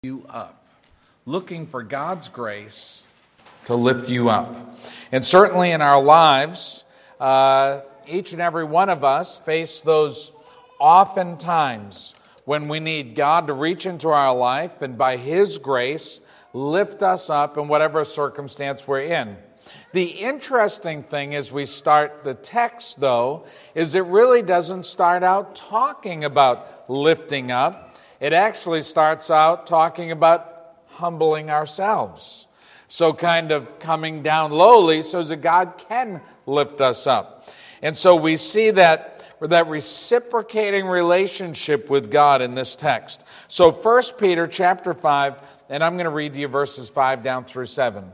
you up, looking for God's grace to lift you up. And certainly in our lives, each and every one of us face those often times when we need God to reach into our life and by His grace lift us up in whatever circumstance we're in. The interesting thing as we start the text, though, is it really doesn't start out talking about lifting up. It actually starts out talking about humbling ourselves. So kind of coming down lowly so that God can lift us up. And so we see that reciprocating relationship with God in this text. So 1 Peter chapter 5, and I'm going to read to you verses 5 down through 7.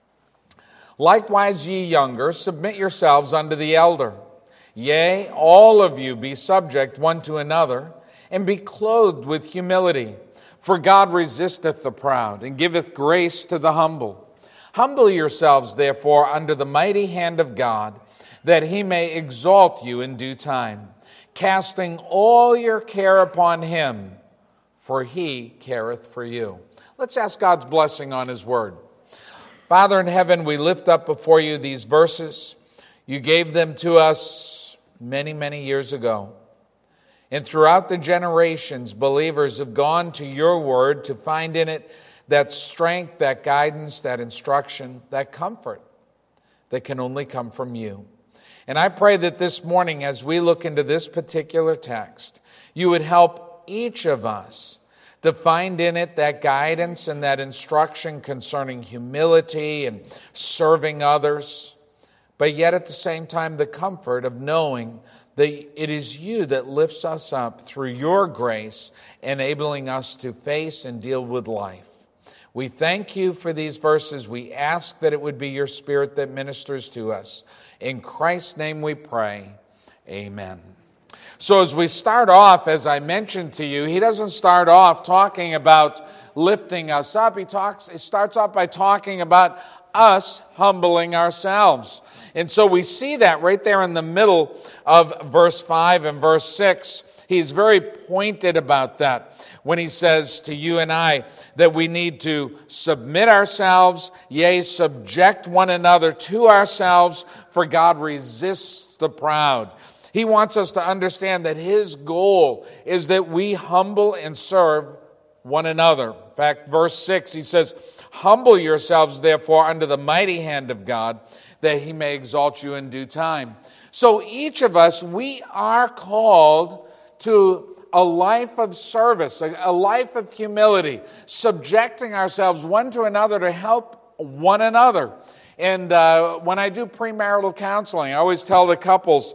Likewise, ye younger, submit yourselves unto the elder. Yea, all of you be subject one to another, and be clothed with humility. For God resisteth the proud, and giveth grace to the humble. Humble yourselves, therefore, under the mighty hand of God, that He may exalt you in due time, casting all your care upon Him, for He careth for you. Let's ask God's blessing on His word. Father in heaven, we lift up before you these verses. You gave them to us many, many years ago. And throughout the generations, believers have gone to your word to find in it that strength, that guidance, that instruction, that comfort that can only come from you. And I pray that this morning, as we look into this particular text, you would help each of us to find in it that guidance and that instruction concerning humility and serving others, but yet at the same time the comfort of knowing that it is you that lifts us up through your grace, enabling us to face and deal with life. We thank you for these verses. We ask that it would be your Spirit that ministers to us. In Christ's name we pray. Amen. So as we start off, as I mentioned to you, he doesn't start off talking about lifting us up. He starts off by talking about us humbling ourselves. And so we see that right there in the middle of verse 5 and verse 6. He's very pointed about that when he says to you and I that we need to submit ourselves, yea, subject one another to ourselves, for God resists the proud. He wants us to understand that his goal is that we humble and serve one another. In fact, verse 6, he says, humble yourselves, therefore, under the mighty hand of God, that he may exalt you in due time. So each of us, we are called to a life of service, a life of humility, subjecting ourselves one to another to help one another. And when I do premarital counseling, I always tell the couples,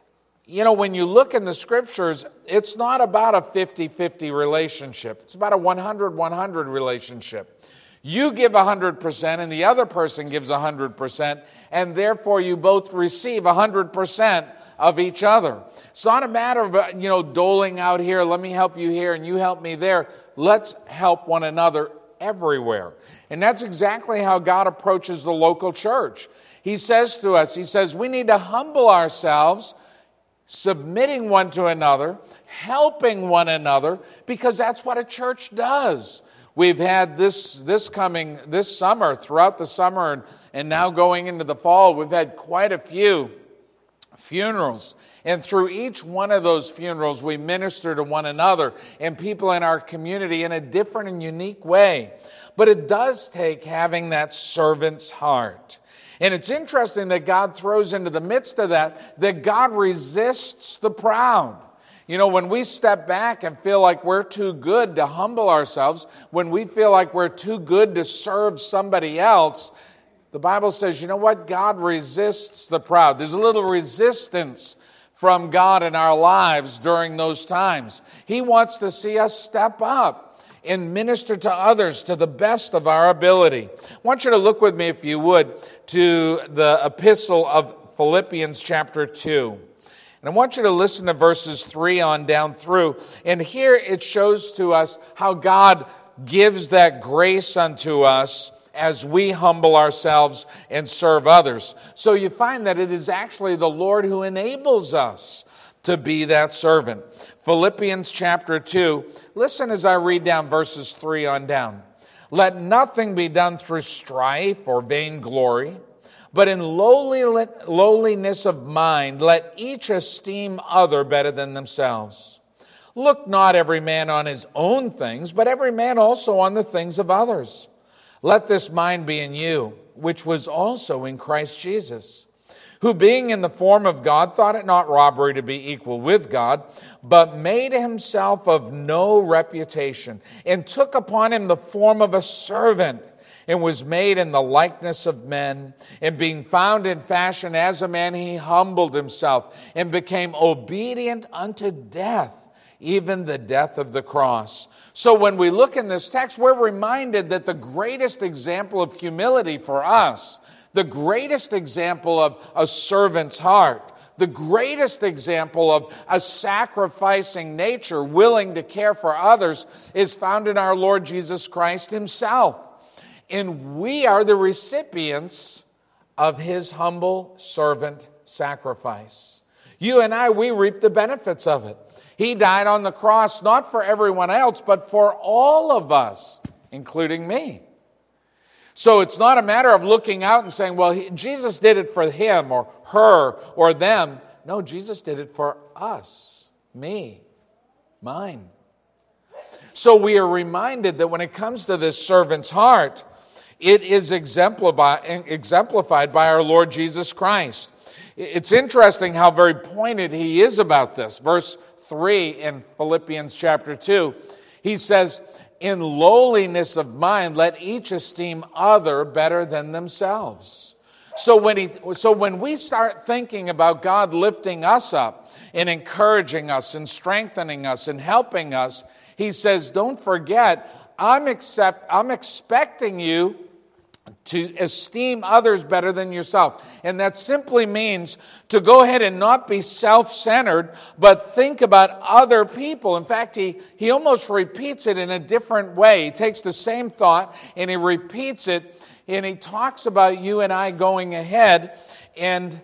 you know, when you look in the scriptures, it's not about a 50-50 relationship. It's about a 100-100 relationship. You give 100% and the other person gives 100%, and therefore you both receive 100% of each other. It's not a matter of, doling out here, let me help you here and you help me there. Let's help one another everywhere. And that's exactly how God approaches the local church. He says to us, we need to humble ourselves, submitting one to another, helping one another, because that's what a church does. We've had this summer, throughout the summer, and now going into the fall, we've had quite a few funerals. And through each one of those funerals, we minister to one another and people in our community in a different and unique way. But it does take having that servant's heart. And it's interesting that God throws into the midst of that God resists the proud. You know, when we step back and feel like we're too good to humble ourselves, when we feel like we're too good to serve somebody else, the Bible says, you know what? God resists the proud. There's a little resistance from God in our lives during those times. He wants to see us step up and minister to others to the best of our ability. I want you to look with me, if you would, to the epistle of Philippians chapter 2. And I want you to listen to verses 3 on down through. And here it shows to us how God gives that grace unto us as we humble ourselves and serve others. So you find that it is actually the Lord who enables us to be that servant. Philippians chapter 2, listen as I read down verses 3 on down. Let nothing be done through strife or vainglory, but in lowliness of mind, let each esteem other better than themselves. Look not every man on his own things, but every man also on the things of others. Let this mind be in you, which was also in Christ Jesus, who being in the form of God, thought it not robbery to be equal with God, but made himself of no reputation, and took upon him the form of a servant, and was made in the likeness of men. And being found in fashion as a man, he humbled himself, and became obedient unto death, even the death of the cross. So when we look in this text, we're reminded that the greatest example of humility for us, the greatest example of a servant's heart, the greatest example of a sacrificing nature willing to care for others is found in our Lord Jesus Christ himself. And we are the recipients of his humble servant sacrifice. You and I, we reap the benefits of it. He died on the cross not for everyone else, but for all of us, including me. So it's not a matter of looking out and saying, well, Jesus did it for him or her or them. No, Jesus did it for us, me, mine. So we are reminded that when it comes to this servant's heart, it is exemplified by our Lord Jesus Christ. It's interesting how very pointed he is about this. Verse 3 in Philippians chapter 2, he says, in lowliness of mind, let each esteem other better than themselves. So when we start thinking about God lifting us up and encouraging us and strengthening us and helping us, he says, don't forget, I'm expecting you to esteem others better than yourself. And that simply means to go ahead and not be self-centered, but think about other people. In fact, he almost repeats it in a different way. He takes the same thought and he repeats it, and he talks about you and I going ahead and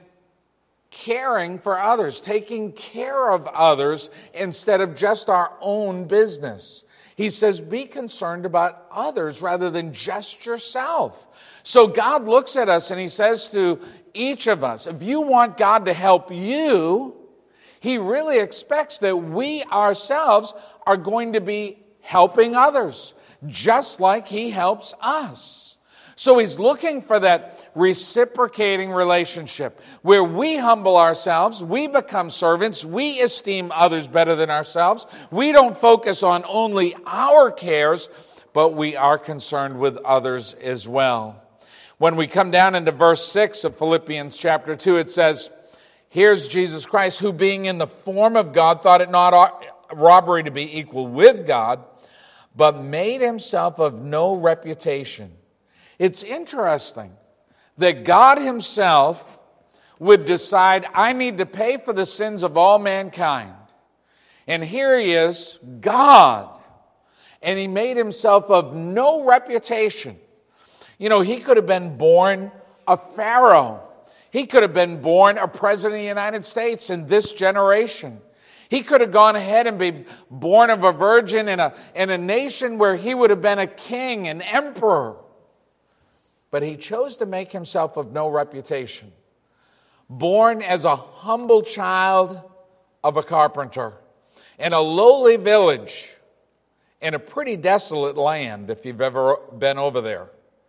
caring for others, taking care of others instead of just our own business. He says, be concerned about others rather than just yourself. So God looks at us and he says to each of us, if you want God to help you, he really expects that we ourselves are going to be helping others, just like he helps us. So he's looking for that reciprocating relationship where we humble ourselves, we become servants, we esteem others better than ourselves. We don't focus on only our cares, but we are concerned with others as well. When we come down into verse 6 of Philippians chapter 2, it says, here's Jesus Christ, who being in the form of God, thought it not robbery to be equal with God, but made himself of no reputation. It's interesting that God himself would decide, I need to pay for the sins of all mankind. And here he is, God, and he made himself of no reputation. You know, he could have been born a Pharaoh. He could have been born a president of the United States in this generation. He could have gone ahead and been born of a virgin in a nation where he would have been a king, an emperor. But he chose to make himself of no reputation. Born as a humble child of a carpenter in a lowly village in a pretty desolate land, if you've ever been over there.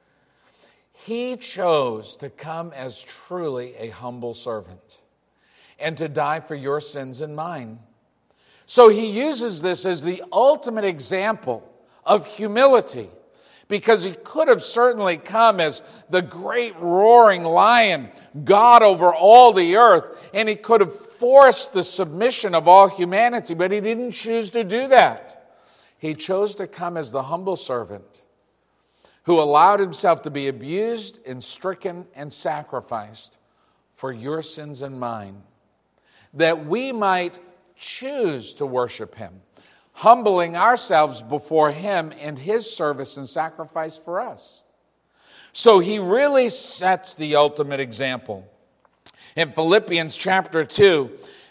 He chose to come as truly a humble servant and to die for your sins and mine. So he uses this as the ultimate example of humility, because he could have certainly come as the great roaring lion, God over all the earth, and he could have forced the submission of all humanity, but he didn't choose to do that. He chose to come as the humble servant who allowed himself to be abused and stricken and sacrificed for your sins and mine, that we might choose to worship him, humbling ourselves before him and his service and sacrifice for us. So he really sets the ultimate example. In Philippians chapter 2,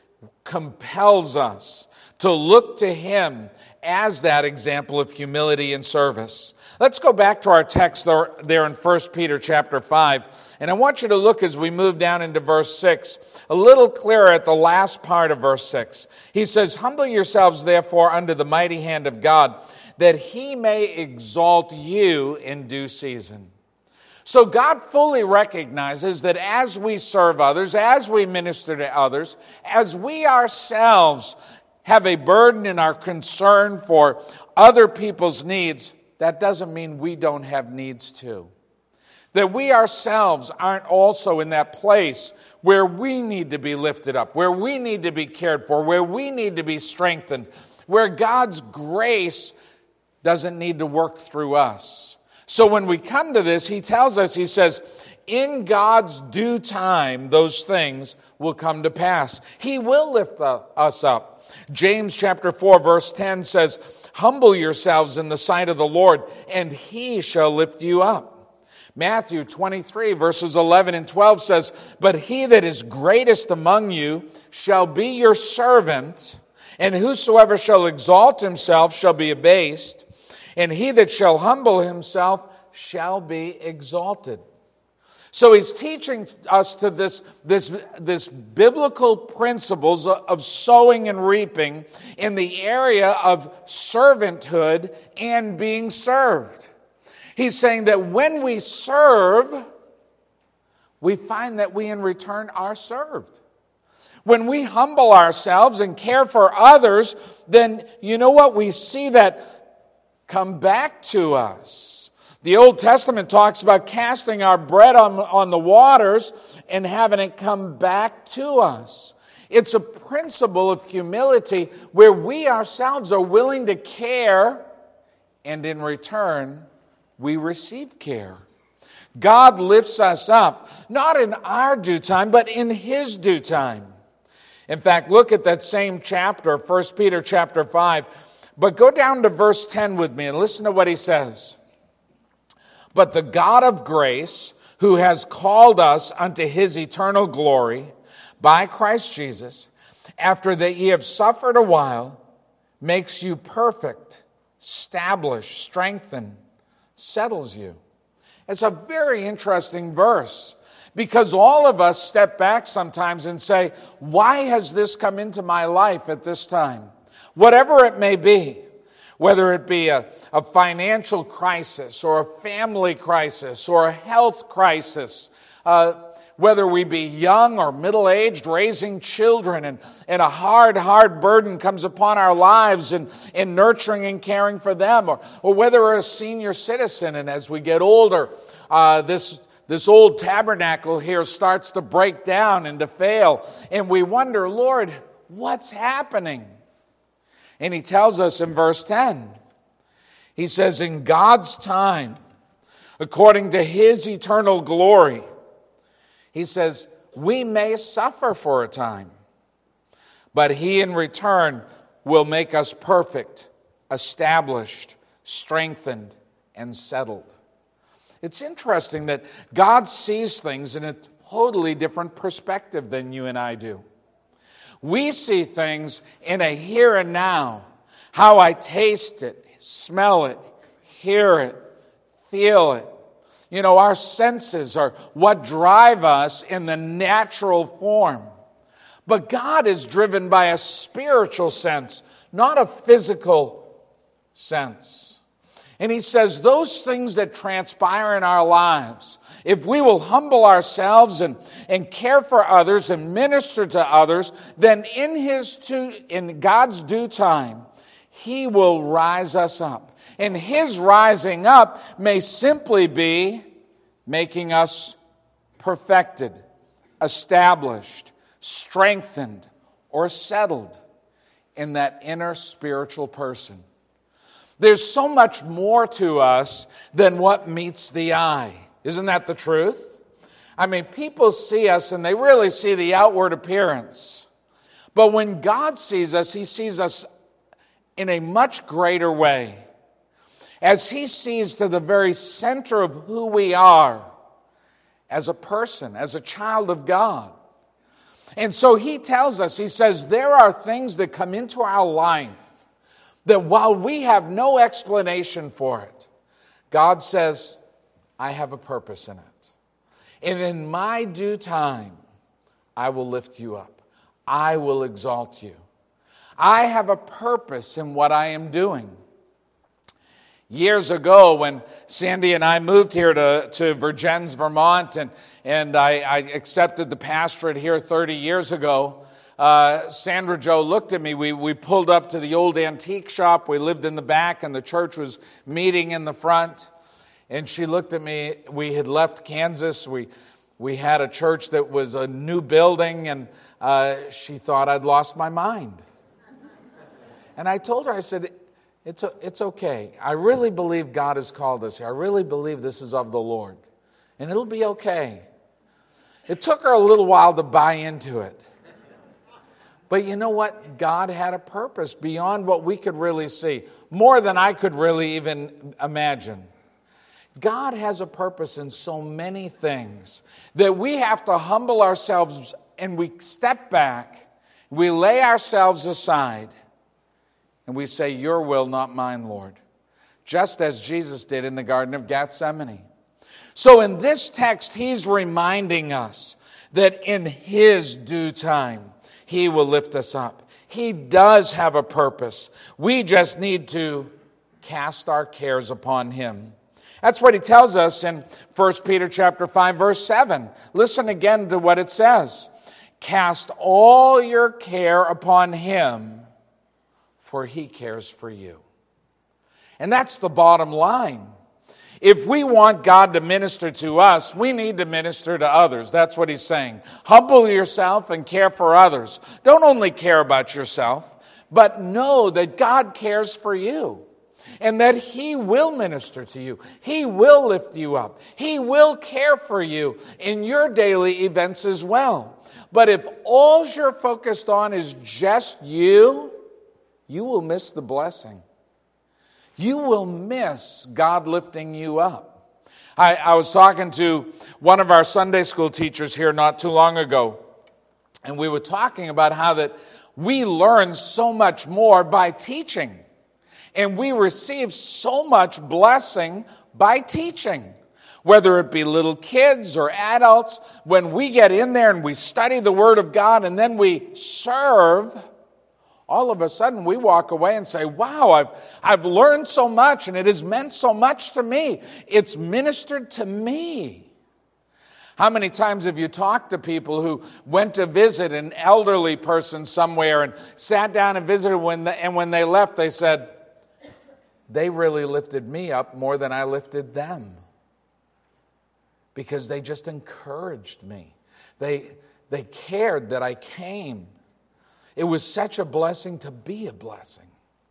compels us to look to him as that example of humility and service. Let's go back to our text there in 1 Peter chapter 5. And I want you to look as we move down into verse 6, a little clearer at the last part of verse 6. He says, "Humble yourselves therefore under the mighty hand of God, that he may exalt you in due season." So God fully recognizes that as we serve others, as we minister to others, as we ourselves have a burden in our concern for other people's needs, that doesn't mean we don't have needs too. That we ourselves aren't also in that place where we need to be lifted up, where we need to be cared for, where we need to be strengthened, where God's grace doesn't need to work through us. So when we come to this, he tells us, he says, in God's due time, those things will come to pass. He will lift us up. James chapter 4, verse 10 says, "Humble yourselves in the sight of the Lord, and he shall lift you up." Matthew 23, verses 11 and 12 says, "But he that is greatest among you shall be your servant, and whosoever shall exalt himself shall be abased, and he that shall humble himself shall be exalted." So he's teaching us to this biblical principles of sowing and reaping in the area of servanthood and being served. He's saying that when we serve, we find that we in return are served. When we humble ourselves and care for others, then you know what? We see that come back to us. The Old Testament talks about casting our bread on the waters and having it come back to us. It's a principle of humility where we ourselves are willing to care, and in return, we receive care. God lifts us up, not in our due time, but in his due time. In fact, look at that same chapter, 1 Peter chapter 5. But go down to verse 10 with me and listen to what he says. "But the God of grace, who has called us unto his eternal glory by Christ Jesus, after that ye have suffered a while, makes you perfect, establish, strengthen, settles you." It's a very interesting verse, because all of us step back sometimes and say, why has this come into my life at this time? Whatever it may be. Whether it be a financial crisis or a family crisis or a health crisis, whether we be young or middle-aged, raising children, and a hard burden comes upon our lives in nurturing and caring for them, or whether we're a senior citizen, and as we get older, this old tabernacle here starts to break down and to fail, and we wonder, Lord, what's happening? And he tells us in verse 10, he says, in God's time, according to his eternal glory, he says, we may suffer for a time, but he in return will make us perfect, established, strengthened, and settled. It's interesting that God sees things in a totally different perspective than you and I do. We see things in a here and now, how I taste it, smell it, hear it, feel it. You know, our senses are what drive us in the natural form. But God is driven by a spiritual sense, not a physical sense. And he says those things that transpire in our lives, if we will humble ourselves and care for others and minister to others, then in God's due time, he will rise us up. And his rising up may simply be making us perfected, established, strengthened, or settled in that inner spiritual person. There's so much more to us than what meets the eye. Isn't that the truth? I mean, people see us and they really see the outward appearance. But when God sees us, he sees us in a much greater way. As he sees to the very center of who we are as a person, as a child of God. And so he tells us, he says, there are things that come into our life that while we have no explanation for it, God says, I have a purpose in it. And in my due time, I will lift you up. I will exalt you. I have a purpose in what I am doing. Years ago, when Sandy and I moved here to Vergennes, Vermont, and I accepted the pastorate here 30 years ago, Sandra Jo looked at me. We pulled up to the old antique shop. We lived in the back, and the church was meeting in the front. And she looked at me. We had left Kansas. We had a church that was a new building, and she thought I'd lost my mind. And I told her, I said, it's okay. I really believe God has called us here. I really believe this is of the Lord. And it'll be okay. It took her a little while to buy into it. But you know what? God had a purpose beyond what we could really see. More than I could really even imagine. God has a purpose in so many things that we have to humble ourselves and we step back. We lay ourselves aside. And we say, your will, not mine, Lord. Just as Jesus did in the Garden of Gethsemane. So in this text, he's reminding us that in his due time, he will lift us up. He does have a purpose. We just need to cast our cares upon him. That's what he tells us in 1 Peter chapter 5, verse 7. Listen again to what it says. Cast all your care upon him, for he cares for you. And that's the bottom line. If we want God to minister to us, we need to minister to others. That's what he's saying. Humble yourself and care for others. Don't only care about yourself, but know that God cares for you and that he will minister to you. He will lift you up. He will care for you in your daily events as well. But if all you're focused on is just you will miss the blessing. You will miss God lifting you up. I was talking to one of our Sunday school teachers here not too long ago, and we were talking about how that we learn so much more by teaching, and we receive so much blessing by teaching. Whether it be little kids or adults, when we get in there and we study the Word of God and then we serve, all of a sudden we walk away and say, wow, I've learned so much and it has meant so much to me. It's ministered to me. How many times have you talked to people who went to visit an elderly person somewhere and sat down and visited, and when they left they said, they really lifted me up more than I lifted them. Because they just encouraged me. They cared that I came. It was such a blessing to be a blessing.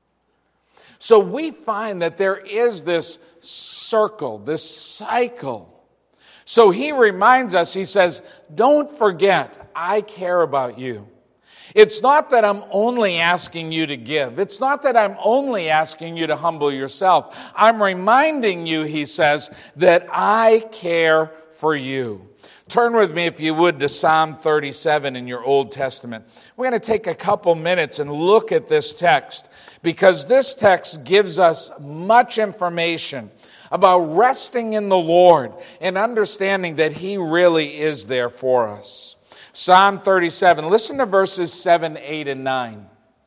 So we find that there is this circle, this cycle. So he reminds us, he says, don't forget, I care about you. It's not that I'm only asking you to give. It's not that I'm only asking you to humble yourself. I'm reminding you, he says, that I care for you. Turn with me, if you would, to Psalm 37 in your Old Testament. We're going to take a couple minutes and look at this text because this text gives us much information about resting in the Lord and understanding that he really is there for us. Psalm 37, listen to verses 7, 8, and 9.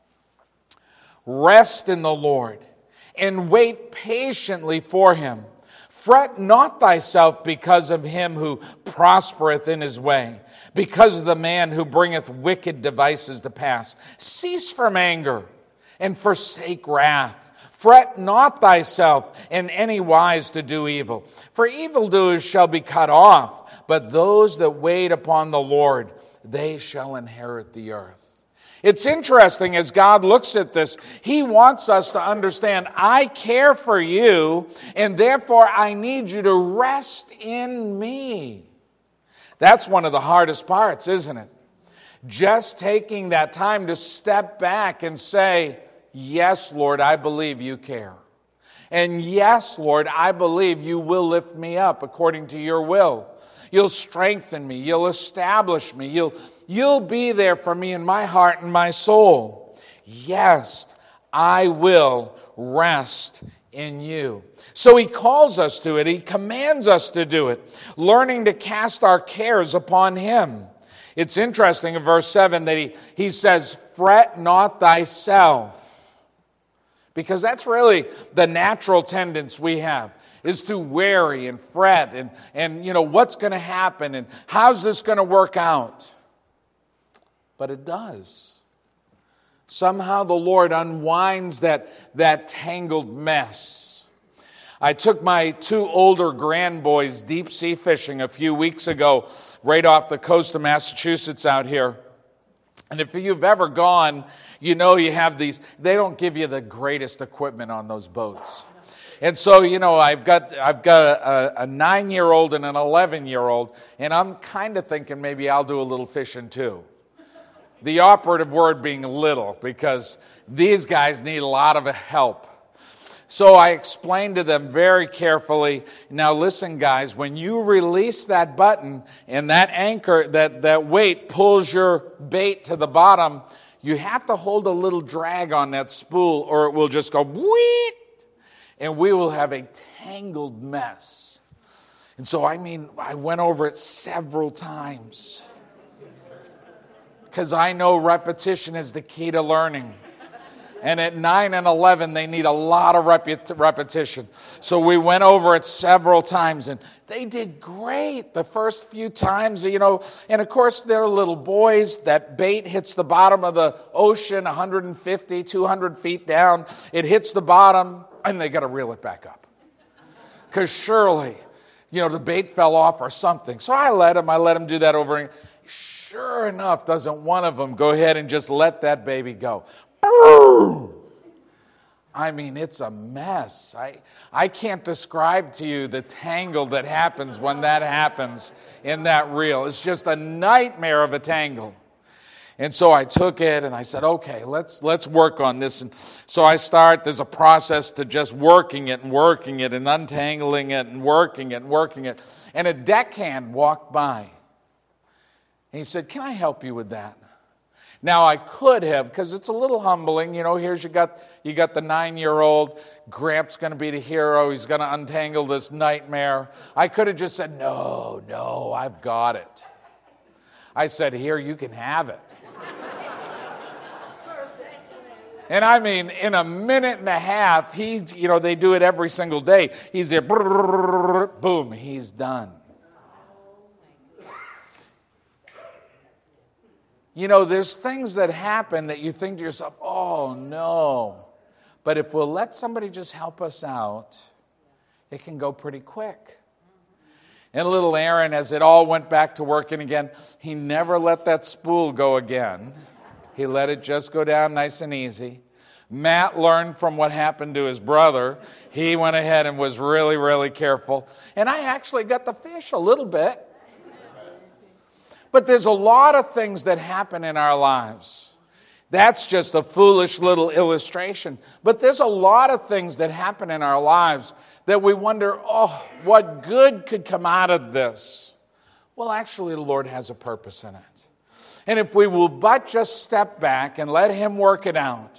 Rest in the Lord and wait patiently for him. Fret not thyself because of him who prospereth in his way, because of the man who bringeth wicked devices to pass. Cease from anger and forsake wrath. Fret not thyself in any wise to do evil, for evildoers shall be cut off, but those that wait upon the Lord, they shall inherit the earth. It's interesting as God looks at this, he wants us to understand, I care for you, and therefore I need you to rest in me. That's one of the hardest parts, isn't it? Just taking that time to step back and say, yes, Lord, I believe you care. And yes, Lord, I believe you will lift me up according to your will. You'll strengthen me. You'll establish me. You'll be there for me in my heart and my soul. Yes, I will rest in you. So he calls us to it. He commands us to do it, learning to cast our cares upon him. It's interesting in verse 7 that he says, fret not thyself. Because that's really the natural tendency we have, is to worry and fret and what's going to happen and how's this going to work out? But it does. Somehow the Lord unwinds that tangled mess. I took my 2 older grandboys deep sea fishing a few weeks ago, right off the coast of Massachusetts out here. And if you've ever gone, you have these, they don't give you the greatest equipment on those boats. And so, I've got a 9-year-old and an 11-year-old, and I'm kind of thinking maybe I'll do a little fishing too. The operative word being little, because these guys need a lot of help. So I explained to them very carefully, now listen guys, when you release that button and that anchor, that weight pulls your bait to the bottom, you have to hold a little drag on that spool or it will just go wheet, and we will have a tangled mess. And so I went over it several times because I know repetition is the key to learning. And at 9 and 11, they need a lot of repetition. So we went over it several times, and they did great the first few times, And of course, they're little boys. That bait hits the bottom of the ocean 150, 200 feet down. It hits the bottom, and they got to reel it back up. Because surely, the bait fell off or something. So I let them do that over. And sure enough, doesn't one of them go ahead and just let that baby go. It's a mess. I can't describe to you the tangle that happens when that happens in that reel. It's just a nightmare of a tangle. And so I took it and I said, okay, let's work on this. And so there's a process to just working it and untangling it and working it. And a deckhand walked by. And he said, can I help you with that? Now, I could have, because it's a little humbling. Here's you got the 9-year-old. Gramps going to be the hero. He's going to untangle this nightmare. I could have just said, no, I've got it. I said, here, you can have it. And in a minute and a half, they do it every single day. He's there, boom, he's done. There's things that happen that you think to yourself, oh, no. But if we'll let somebody just help us out, it can go pretty quick. And little Aaron, as it all went back to working again, he never let that spool go again. He let it just go down nice and easy. Matt learned from what happened to his brother. He went ahead and was really, really careful. And I actually got the fish a little bit. But there's a lot of things that happen in our lives. That's just a foolish little illustration. But there's a lot of things that happen in our lives that we wonder, what good could come out of this? Well, actually, the Lord has a purpose in it. And if we will but just step back and let him work it out,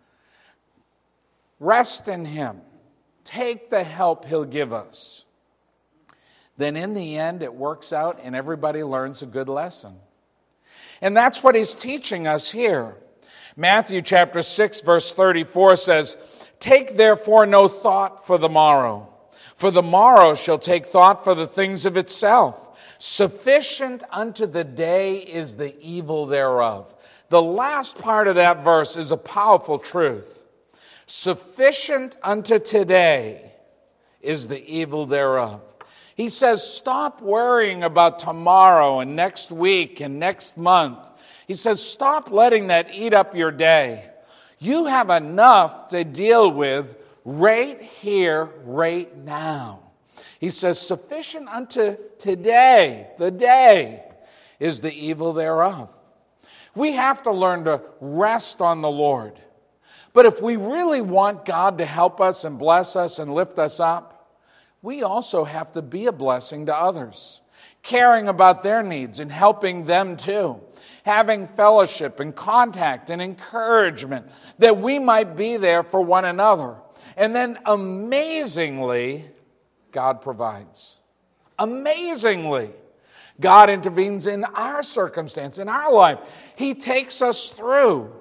rest in him, take the help he'll give us, then in the end it works out and everybody learns a good lesson. And that's what he's teaching us here. Matthew chapter 6 verse 34 says, take therefore no thought for the morrow shall take thought for the things of itself. Sufficient unto the day is the evil thereof. The last part of that verse is a powerful truth. Sufficient unto today is the evil thereof. He says, stop worrying about tomorrow and next week and next month. He says, stop letting that eat up your day. You have enough to deal with right here, right now. He says, sufficient unto today, the day, is the evil thereof. We have to learn to rest on the Lord. But if we really want God to help us and bless us and lift us up, we also have to be a blessing to others. caring about their needs and helping them too, having fellowship and contact and encouragement that we might be there for one another. And then amazingly, God provides. Amazingly, God intervenes in our circumstance, in our life. He takes us through.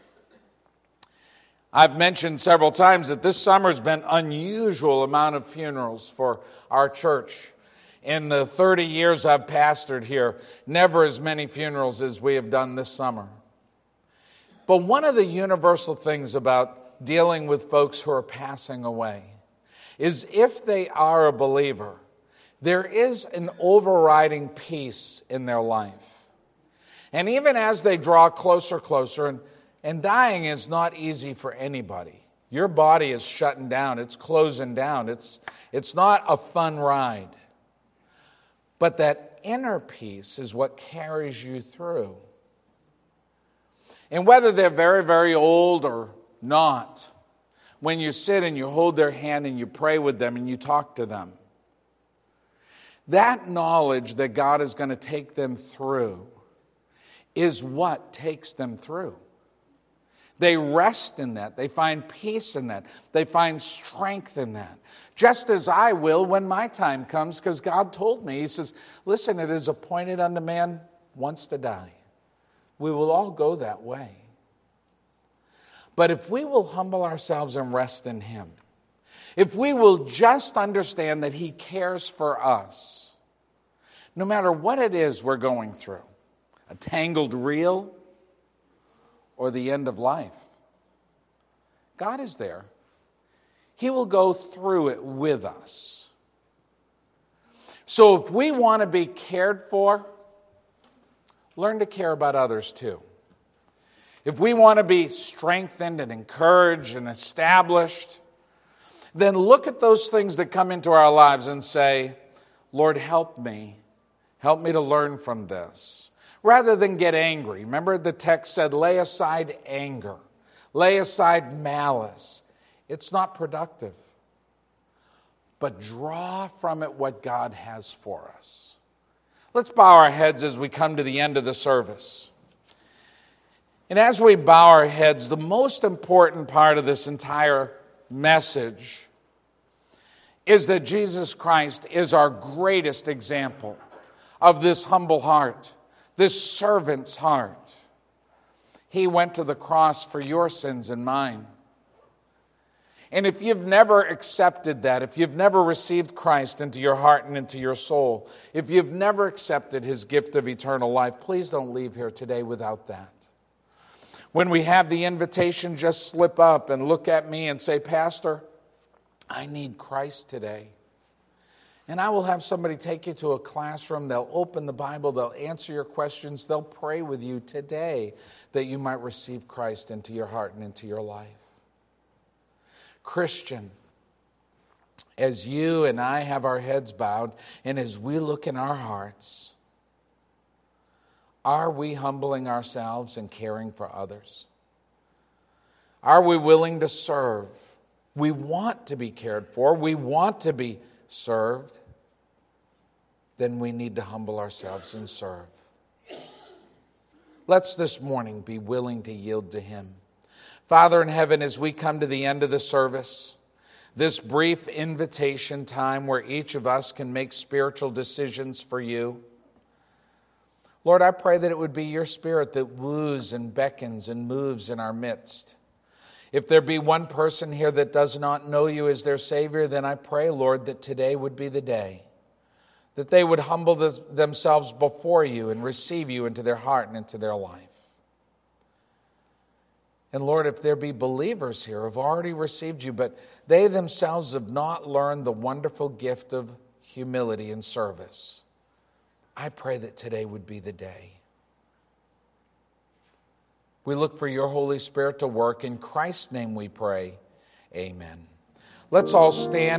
I've mentioned several times that this summer's been an unusual amount of funerals for our church. In the 30 years I've pastored here, never as many funerals as we have done this summer. But one of the universal things about dealing with folks who are passing away is if they are a believer, there is an overriding peace in their life. And even as they draw closer, and dying is not easy for anybody. Your body is shutting down. It's closing down. It's not a fun ride. But that inner peace is what carries you through. And whether they're very, very old or not, when you sit and you hold their hand and you pray with them and you talk to them, that knowledge that God is going to take them through is what takes them through. They rest in that. They find peace in that. They find strength in that. Just as I will when my time comes, because God told me, He says, listen, it is appointed unto man once to die. We will all go that way. But if we will humble ourselves and rest in Him, if we will just understand that He cares for us, no matter what it is we're going through, a tangled reel, or the end of life, God is there. He will go through it with us. So if we want to be cared for, learn to care about others too. If we want to be strengthened and encouraged and established, then look at those things that come into our lives and say, Lord, help me. Help me to learn from this. Rather than get angry. Remember the text said, lay aside anger. Lay aside malice. It's not productive. But draw from it what God has for us. Let's bow our heads as we come to the end of the service. And as we bow our heads, the most important part of this entire message is that Jesus Christ is our greatest example of this humble heart. This servant's heart. He went to the cross for your sins and mine. And if you've never accepted that, if you've never received Christ into your heart and into your soul, if you've never accepted His gift of eternal life, please don't leave here today without that. When we have the invitation, just slip up and look at me and say, Pastor, I need Christ today. And I will have somebody take you to a classroom. They'll open the Bible. They'll answer your questions. They'll pray with you today that you might receive Christ into your heart and into your life. Christian, as you and I have our heads bowed and as we look in our hearts, are we humbling ourselves and caring for others? Are we willing to serve? We want to be cared for. We want to be served. Then we need to humble ourselves and serve. Let's this morning be willing to yield to Him. Father in heaven, as we come to the end of the service, this brief invitation time where each of us can make spiritual decisions for You, Lord, I pray that it would be Your Spirit that woos and beckons and moves in our midst. If there be one person here that does not know You as their Savior, then I pray, Lord, that today would be the day that they would humble themselves before You and receive You into their heart and into their life. And Lord, if there be believers here who have already received You, but they themselves have not learned the wonderful gift of humility and service, I pray that today would be the day. We look for Your Holy Spirit to work. In Christ's name we pray. Amen. Let's all stand.